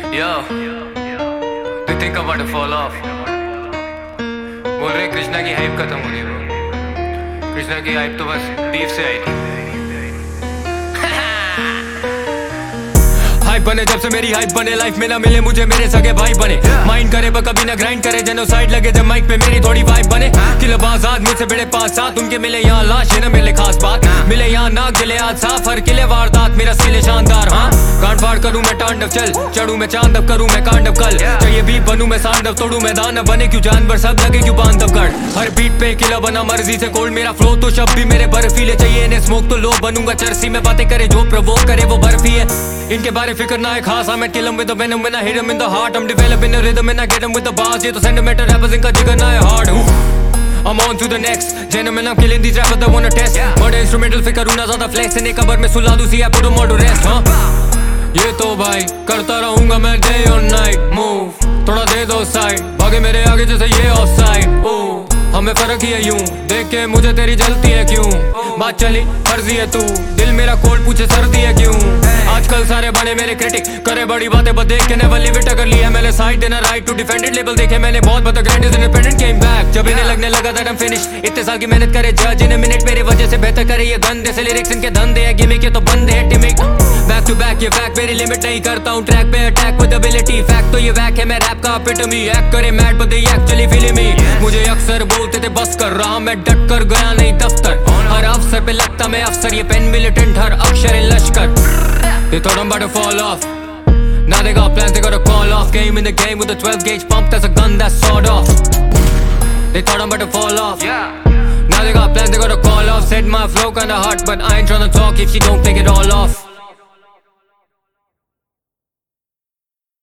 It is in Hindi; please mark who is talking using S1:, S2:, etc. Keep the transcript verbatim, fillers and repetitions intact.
S1: Yo, do you think I'm about to fall off? बोल रहे कृष्णा की हाइप खत्म हो गई ब्रो। कृष्णा की हाइप तो बस बीफ से आई थी। हाइप बने जब से मेरी हाइप बने, लाइफ में ना मिले मुझे मेरे सगे भाई बने। माइंड करे पर कभी ना ग्राइंड करे, जेनोसाइड लगे जब माइक पे मेरी थोड़ी वाइब बने। किलब आजाद मुझसे बड़े पास साथ, उनके मिले यहाँ लाश न मिले खास बात। मिले यहाँ नाक गिले आज साफ, हर किले वारदात मेरा स्किल शानदार। हाँ गांड फाड़ करूँ मैं तांडव, चल चढ़ू मैं चांद अब करूँ मैं कांडव कल। चाहिए बीप बनूं मैं सांडव, तोड़ू मैं दानव, बने क्यों जानवर सब लगे क्यों बांधव गढ़। हर बीट पे किला बना मर्जी से कोल्ड, मेरा फ्लो तो शब्द भी मेरे बर्फीले। चाहिए इन्हें स्मोक तो लो बनूंगा चर्सी में, बातें करे जो प्रवोक करे वो बर्फी है। इनके बारे फिक्र ना है खास, मैं kill 'em with the venom when I hit 'em in the heart. I'm developing a rhythm and I get 'em with the bars. ये तो sentimental rappers इनका जिगर ना है hard. I'm on to the next gentlemen, I'm killing these rappers that wanna test. Murder instrumental फिर करूँ ना ज़्यादा flex, इन्हें कबर में सुला दूँ सी I put 'em all to rest. हाँ ये तो भाई करता रहूँगा मैं day or night. Move थोड़ा दे दो साइड, भागे मेरे आगे जैसे ये ऑफ साइड। ओ हमें फर्क ही है यूं, देख के मुझे तेरी जलती है क्यों। बात चली फर्जी है तू, दिल मेरा कोल्ड पूछे सर्दी है क्यों। आजकल सारे बने मेरे क्रिटिक, करे बड़ी बातें बस देख के नेवर लिव इट। कर लिया मैंने साइड देना right to defend it. Label देखे मैंने बहुत बता grand is independent came back, जब इन्हें लगने लगा दैट आई एम फिनिश। इतने साल की मेहनत करे जज इन मिनट, मेरे वजह से बेहतर करे ये धंधे से। लिरिक्स इनके धंधे है गिमिक, ये तो बंदे है टिमिक। बैक टू बैक ये फैक्ट मेरी लिमिट नहीं करता हूँ ट्रैक पे अटैक विद एबिलिटी। फैक्ट तो ये वैक है मैं रैप का एपिटमी, एक्ट करे mad but they actually feeling me. मुझे अक्सर बोलते थे बस कर रहा मैं, डट कर गया नहीं दफ्तर। हर अफसर पे लगता मैं अफसर, ये पेन मिलिटेंट हर अक्षर है लश्कर। They thought I'm about to fall off, now they got plans they gotta call off. Game in the game with a twelve gauge pump, that's a gun that's sawed off. They thought I'm about to fall off, now they got plans they gotta call off. Said my flow kinda hot but I ain't tryna talk if she don't take it all off.